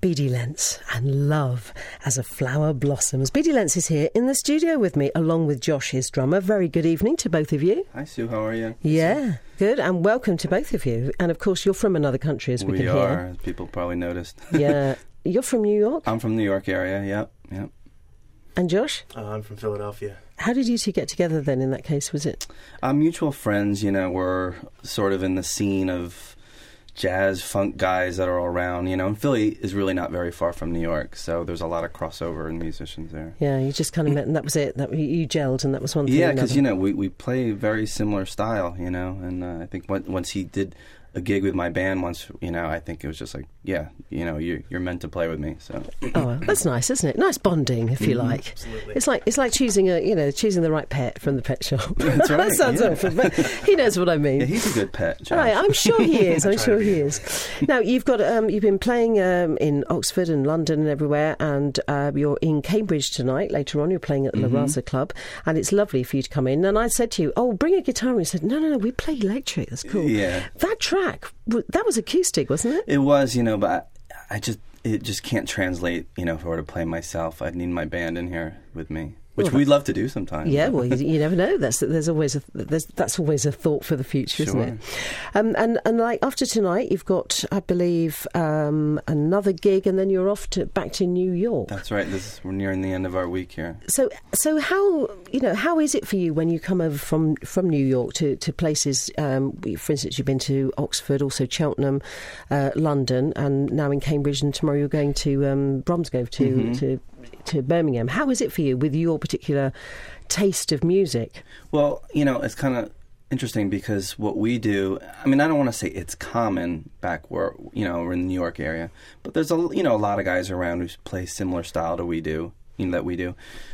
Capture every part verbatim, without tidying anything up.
Beady Lentz and Love as a Flower Blossoms. Beady Lentz is here in the studio with me, along with Josh, his drummer. Very good evening to both of you. Hi, Sue. How are you? Yeah, good. And welcome to both of you. And, of course, you're from another country, as we, we can are, hear. as people probably noticed. Yeah. You're from New York? I'm from the New York area, yep, yep. And Josh? Uh, I'm from Philadelphia. How did you two get together then in that case, was it? Uh, mutual friends, you know, we're sort of in the scene of jazz, funk guys that are all around, you know, and Philly is really not very far from New York, so there's a lot of crossover in musicians there. Yeah, you just kind of met and that was it, that you gelled and that was one thing. Yeah, because, you know, we, we play very similar style, you know, and uh, I think when, once he did a gig with my band once, you know, I think it was just like, yeah, you know, you, you're meant to play with me. So. Oh, well, that's nice, isn't it? Nice bonding, if you Mm-hmm. like. Absolutely. It's like it's like choosing a, you know, choosing the right pet from the pet shop. That's right, That sounds yeah. awful, but he knows what I mean. Yeah, he's a good pet, Josh. Right, I'm sure he is. I'm Try sure to he be. is. Now you've got um, you've been playing um, in Oxford and London and everywhere, and uh, you're in Cambridge tonight. Later on, you're playing at the Mm-hmm. La Raza Club, and it's lovely for you to come in. And I said to you, "Oh, bring a guitar." And you said, "No, no, no, we play electric. That's cool." Yeah. That track, w- that was acoustic, wasn't it? It was, you know, but I, I just it just can't translate, you know, if I were to play myself. I'd need my band in here with me, which Well, we'd love to do sometimes. Yeah, well, you, you never know. That's there's always a there's, that's always a thought for the future, isn't Sure. it? Um, and and like after tonight, you've got, I believe, um, another gig, and then you're off to back to New York. That's right. This is, we're nearing the end of our week here. So so how you know how is it for you when you come over from from New York to to places? Um, for instance, you've been to Oxford, also Cheltenham, uh, London, and now in Cambridge, and tomorrow you're going to um, Bromsgrove to Mm-hmm. to. to Birmingham. How is it for you with your particular taste of music? Well, you know, it's kind of interesting because what we do, I mean, I don't want to say it's common back where, you know, we're in the New York area, but there's a, you know, a lot of guys around who play similar style to we do, you know, that we do.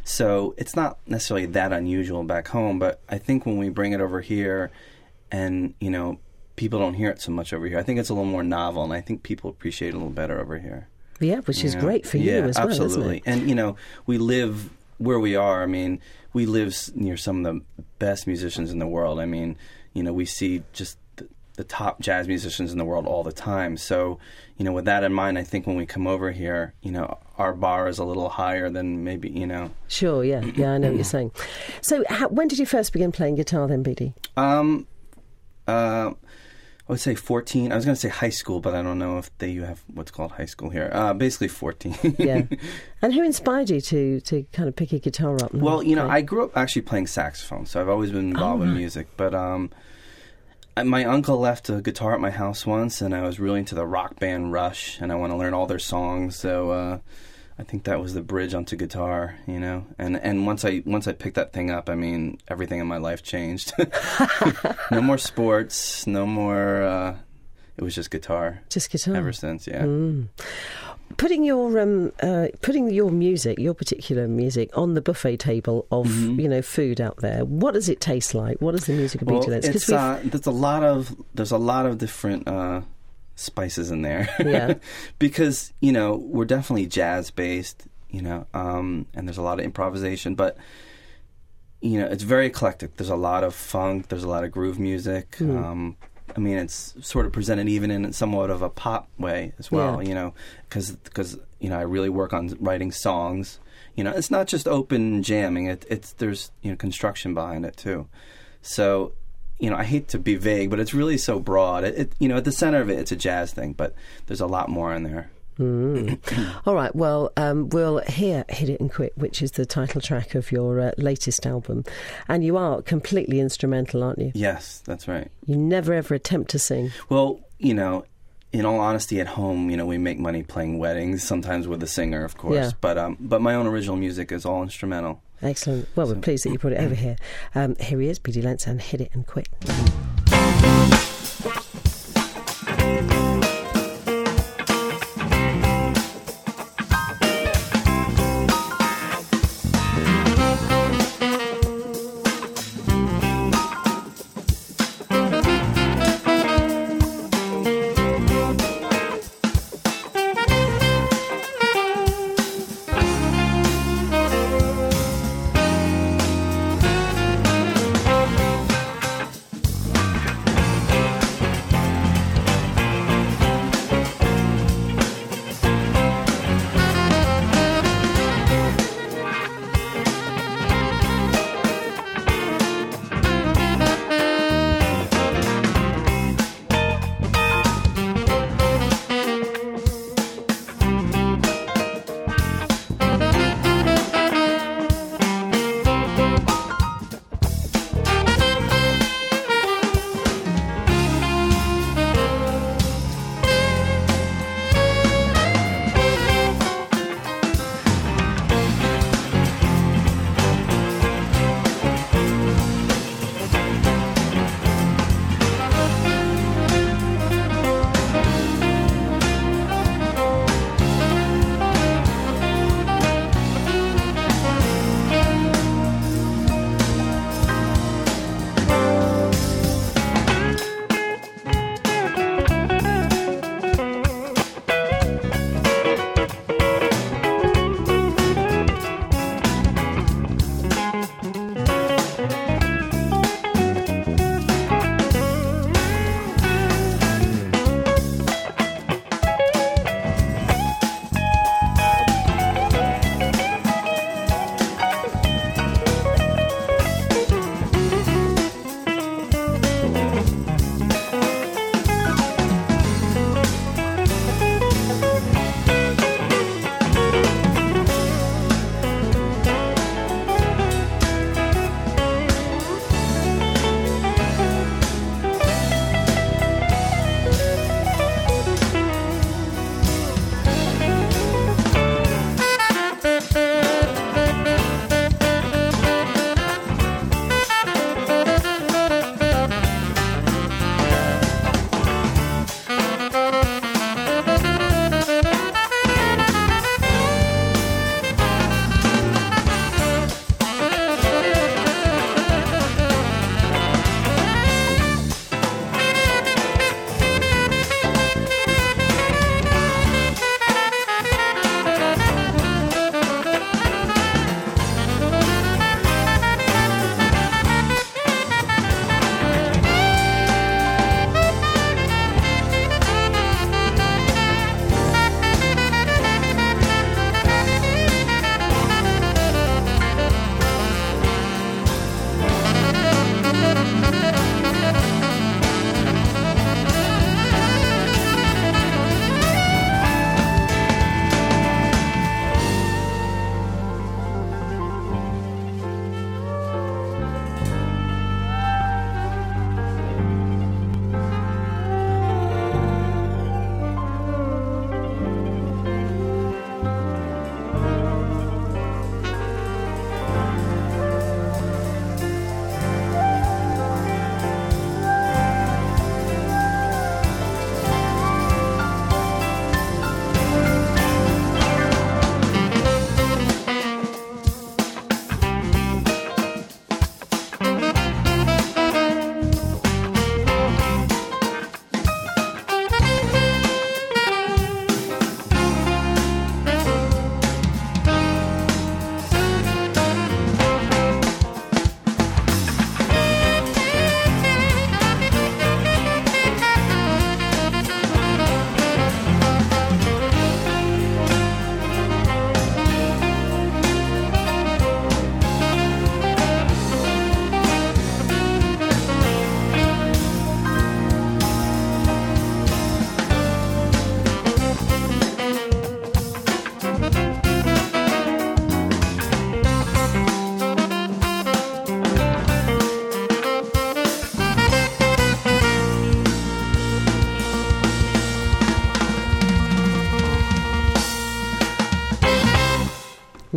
So it's not necessarily that unusual back home, but I think when we bring it over here and, you know, people don't hear it so much over here, I think it's a little more novel, and I think people appreciate it a little better over here. Yeah, which is You know? great for yeah, you as well, absolutely. isn't it? And, you know, we live where we are. I mean, we live s- near some of the best musicians in the world. I mean, you know, we see just the, the top jazz musicians in the world all the time. So, you know, with that in mind, I think when we come over here, you know, our bar is a little higher than maybe, you know. Sure, yeah, yeah, I know what you're saying. So, how, when did you first begin playing guitar then, B D? Um, uh, I would say fourteen. I was going to say high school, but I don't know if they you have what's called high school here. Uh, basically fourteen. Yeah. And who inspired you to, to kind of pick a guitar up? And Well, you know, play? I grew up actually playing saxophone, so I've always been involved Oh, in right. music. But um, I, my uncle left a guitar at my house once, and I was really into the rock band Rush, and I want to learn all their songs. So uh, I think that was the bridge onto guitar, you know. And and once I once I picked that thing up, I mean, everything in my life changed. No more sports, no more. Uh, it was just guitar. Just guitar. Ever since, yeah. Mm. Putting your um, uh, putting your music, your particular music, on the buffet table of you know food out there. What does it taste like? What does the music of Mm-hmm. Well, Beady Lentz? 'Cause it's we've- uh, there's a lot of there's a lot of different uh, spices in there. Yeah. Because you know we're definitely jazz based, you know, um, and there's a lot of improvisation, but you know it's very eclectic. There's a lot of funk. There's a lot of groove music. Mm. Um, I mean, it's sort of presented even in somewhat of a pop way as well, Yeah. you know, because you know I really work on writing songs. You know, it's not just open jamming. It, it's there's you know construction behind it too. So, you know, I hate to be vague, but it's really so broad. It, it you know, at the center of it, it's a jazz thing, but there's a lot more in there. Mm. All right, well, um, we'll hear Hit It and Quit, which is the title track of your uh, latest album. And you are completely instrumental, aren't you? Yes, that's right. You never ever attempt to sing. Well, you know, in all honesty, at home, you know, we make money playing weddings, sometimes with a singer, of course. Yeah. But um, but my own original music is all instrumental. Excellent. Well, we're So- pleased that you brought it over here. Um, here he is, Beady Lentz, and Hit It and Quit. Thank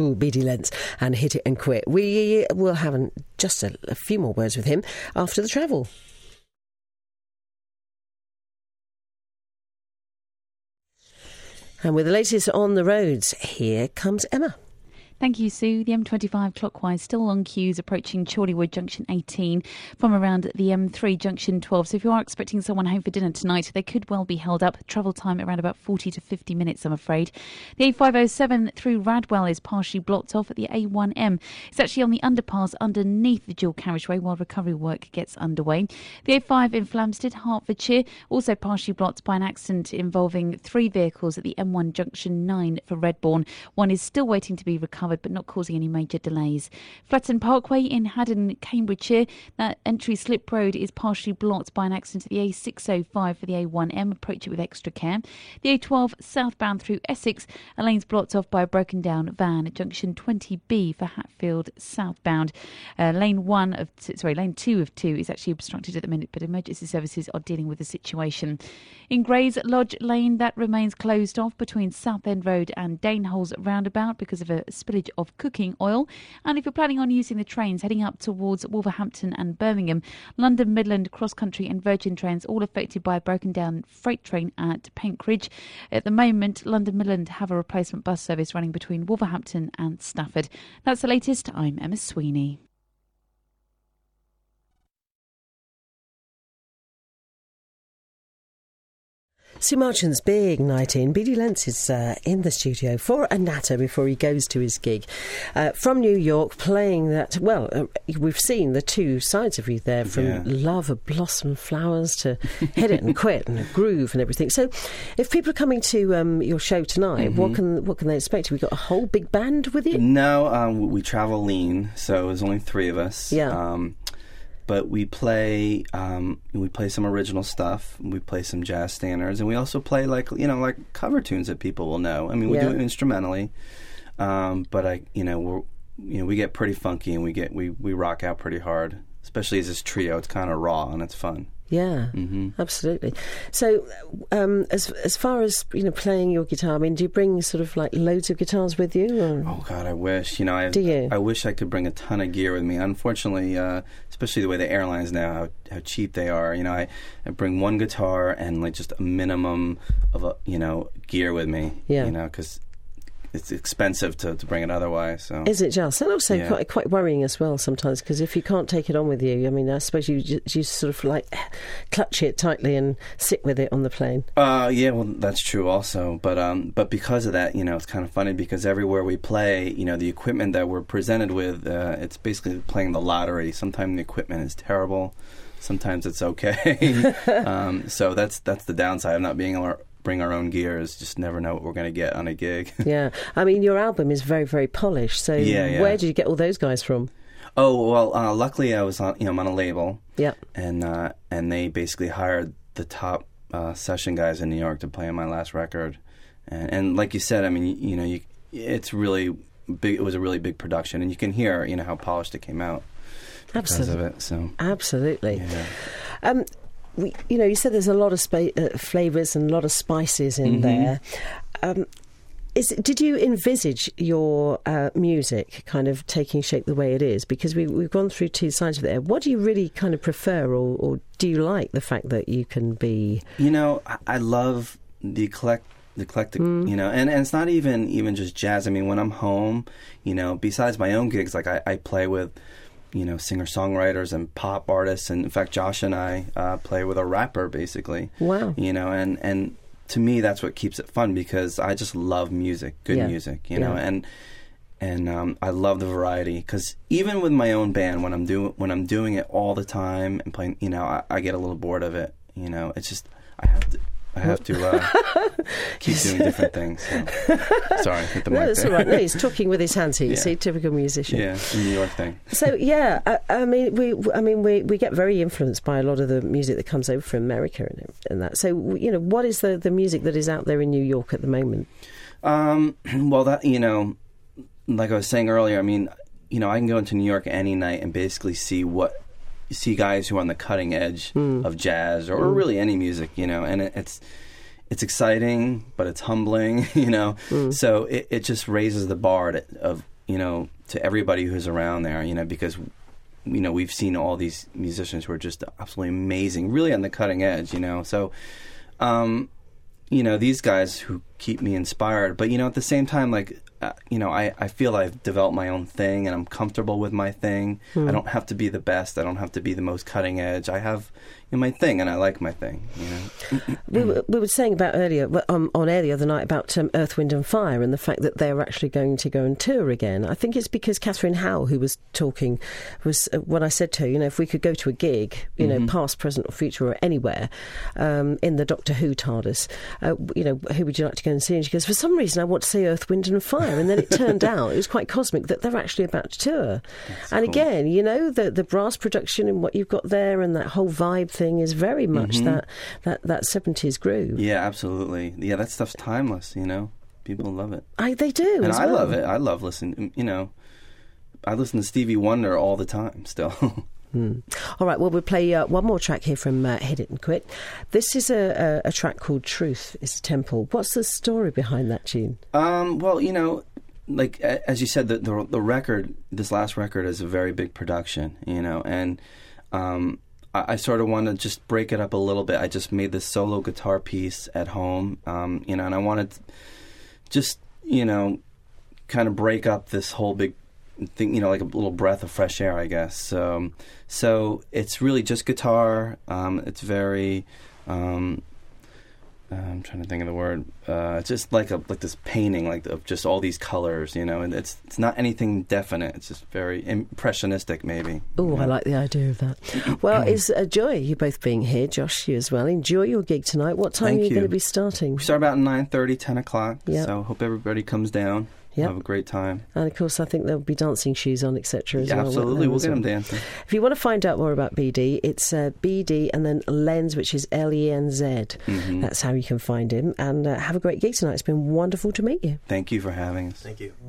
Ooh, Beady Lentz and Hit It and Quit. We will have an, just a, a few more words with him after the travel. And with the latest on the roads, here comes Emma. Thank you, Sue. The M twenty-five clockwise still on queues approaching Chorleywood Junction eighteen from around the M three Junction twelve. So if you are expecting someone home for dinner tonight, they could well be held up. Travel time around about forty to fifty minutes, I'm afraid. The A five oh seven through Radwell is partially blocked off at the A one M. It's actually on the underpass underneath the dual carriageway while recovery work gets underway. The A five in Flamstead, Hertfordshire, also partially blocked by an accident involving three vehicles at the M one Junction nine for Redbourne. One is still waiting to be recovered, but not causing any major delays. Flatton Parkway in Haddon, Cambridgeshire, that entry slip road is partially blocked by an accident at the A six oh five for the A one M. Approach it with extra care. The A twelve southbound through Essex, a lane's blocked off by a broken down van at junction twenty B for Hatfield southbound. Uh, lane one of t- sorry, lane two of two is actually obstructed at the minute, but emergency services are dealing with the situation. In Grays Lodge Lane, that remains closed off between Southend Road and Daneholes roundabout because of a spillage of cooking oil. And if you're planning on using the trains heading up towards Wolverhampton and Birmingham, London Midland, Cross Country and Virgin trains all affected by a broken down freight train at Penkridge. At the moment, London Midland have a replacement bus service running between Wolverhampton and Stafford. That's the latest. I'm Emma Sweeney. Sue Marchant's big night in. Beady Lentz is uh, in the studio for a natter before he goes to his gig. Uh, from New York, playing that, well, uh, we've seen the two sides of you there, from yeah. love of blossom flowers to Hit It and Quit and a groove and everything. So if people are coming to um, your show tonight, mm-hmm. what can what can they expect? Have we got a whole big band with you? No, um, we travel lean, so there's only three of us. Yeah. Um, But we play, um, we play some original stuff. We play some jazz standards, and we also play like you know like cover tunes that people will know. I mean, we yeah. do it instrumentally, um, but I you know we're you know we get pretty funky and we get we, we rock out pretty hard. Especially as this trio, it's kind of raw and it's fun. Yeah, mm-hmm. absolutely. So, um, as as far as you know, playing your guitar, I mean, do you bring sort of like loads of guitars with you? Or? Oh God, I wish. You know, I do you? I wish I could bring a ton of gear with me. Unfortunately, uh, especially the way the airlines now, how, how cheap they are. You know, I, I bring one guitar and like just a minimum of a you know gear with me. Yeah. You know, because it's expensive to, to bring it otherwise. So. Is it just? And also yeah. quite quite worrying as well sometimes, because if you can't take it on with you, I mean, I suppose you you sort of like clutch it tightly and sit with it on the plane. Uh, yeah, well, that's true also. But um, but because of that, you know, it's kind of funny because everywhere we play, you know, the equipment that we're presented with, uh, it's basically playing the lottery. Sometimes the equipment is terrible. Sometimes it's okay. um, so that's that's the downside of not being able to bring our own gear, is just never know what we're going to get on a gig. Yeah. I mean, your album is very, very polished. So yeah, yeah. where did you get all those guys from? Oh, well, uh, luckily I was on, you know, I'm on a label. Yeah. And, uh, and they basically hired the top uh, session guys in New York to play on my last record. And, and like you said, I mean, you, you know, you, it's really big. It was a really big production. And you can hear, you know, how polished it came out because Absolutely. of it. So. Absolutely. Yeah. Um, We, you know, you said there's a lot of spa- uh, flavours and a lot of spices in mm-hmm. there. Um, is did you envisage your uh, music kind of taking shape the way it is? Because we, we've gone through two sides of it. What do you really kind of prefer, or, or do you like the fact that you can be? You know, I, I love the eclectic. The eclectic, mm. you know, and, and it's not even even just jazz. I mean, when I'm home, you know, besides my own gigs, like I, I play with, you know, singer-songwriters and pop artists. And in fact, Josh and I uh, play with a rapper, basically. Wow. You know, and, and to me, that's what keeps it fun, because I just love music, good yeah. music, you yeah. know, and and um, I love the variety, because even with my own band, when I'm doing when I'm doing it all the time and playing, you know, I, I get a little bored of it. You know, it's just I have to. I have to uh, keep doing different things. So. Sorry, hit the mic. No, that's there. all right. No, he's talking with his hands. Here, you yeah. see, typical musician. Yeah, New York thing. So yeah, I, I mean, we, I mean, we we get very influenced by a lot of the music that comes over from America and, and that. So you know, what is the the music that is out there in New York at the moment? Um, well, that you know, like I was saying earlier, I mean, you know, I can go into New York any night and basically see what. see guys who are on the cutting edge mm. of jazz or, mm. or really any music, you know, and it, it's it's exciting, but it's humbling, you know. Mm. So it, it just raises the bar to, of you know, to everybody who's around there, you know, because, you know, we've seen all these musicians who are just absolutely amazing, really on the cutting edge, you know. So, um, you know, these guys who keep me inspired. But, you know, at the same time, like, uh, you know, I, I feel I've developed my own thing and I'm comfortable with my thing. Hmm. I don't have to be the best. I don't have to be the most cutting edge. I have you know, my thing and I like my thing, you know. we, were, we were saying about earlier, um, on air the other night about um, Earth, Wind and Fire and the fact that they're actually going to go and tour again. I think it's because Catherine Howe, who was talking, was uh, when I said to her, you know, if we could go to a gig, you mm-hmm. know, past, present or future or anywhere, um, in the Doctor Who TARDIS, uh, you know, who would you like to go and see? And she goes, for some reason I want to see Earth, Wind and Fire. And then it turned out, it was quite cosmic, that they're actually about to tour. That's and cool. Again, you know, the, the brass production and what you've got there and that whole vibe thing is very much mm-hmm. that, that, that seventies groove. Yeah, absolutely. Yeah, that stuff's timeless, you know. People love it. I, they do, And as I well. love it. I love listening, you know. I listen to Stevie Wonder all the time still. Mm. All right, well, we'll play uh, one more track here from uh, Hit It and Quit. This is a, a, a track called Truth is a Temple. What's the story behind that tune? Um, well, you know, like, as you said, the, the, the record, this last record is a very big production, you know, and um, I, I sort of want to just break it up a little bit. I just made this solo guitar piece at home, um, you know, and I wanted to just, you know, kind of break up this whole big thing, you know, like a little breath of fresh air, I guess. Um, so it's really just guitar. Um, it's very, um, uh, I'm trying to think of the word. Uh, it's just like a like this painting, like of just all these colors, you know. And it's it's not anything definite. It's just very impressionistic, maybe. Oh, you know? I like the idea of that. Well, it's a joy you both being here, Josh, you as well. Enjoy your gig tonight. What time Thank are you, you. going to be starting? We start about nine thirty, ten o'clock. Yep. So hope everybody comes down. Yep. Have a great time. And of course, I think there'll be dancing shoes on, et cetera as yeah, well. Absolutely, we'll get them dancing. If you want to find out more about B D, it's uh, B D and then Lenz, which is L E N Z. Mm-hmm. That's how you can find him. And uh, have a great gig tonight. It's been wonderful to meet you. Thank you for having us. Thank you.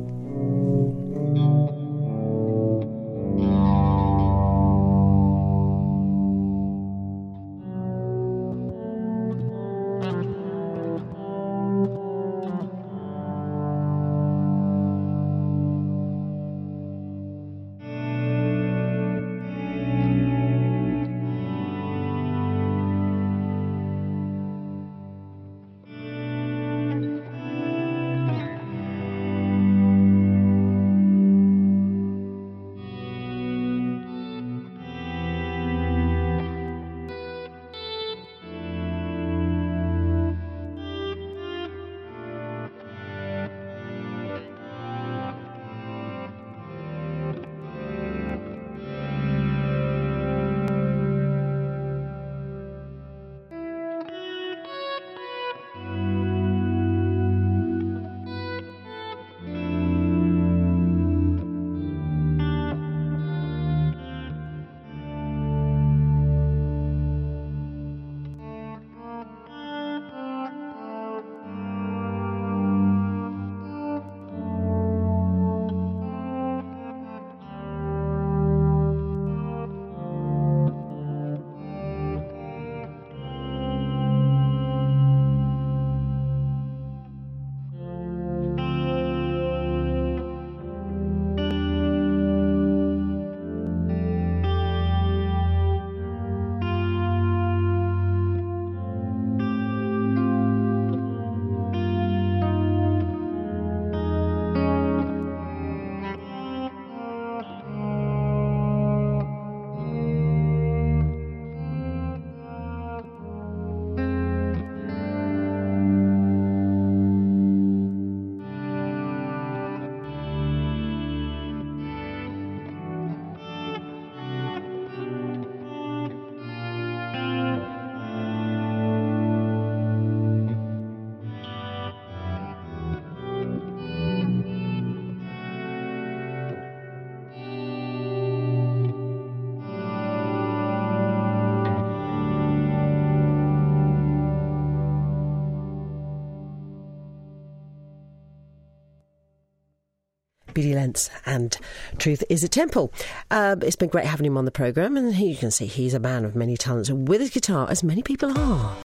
B D Lenz and Truth is a Temple. Um, it's been great having him on the programme, and you can see he's a man of many talents with his guitar, as many people are.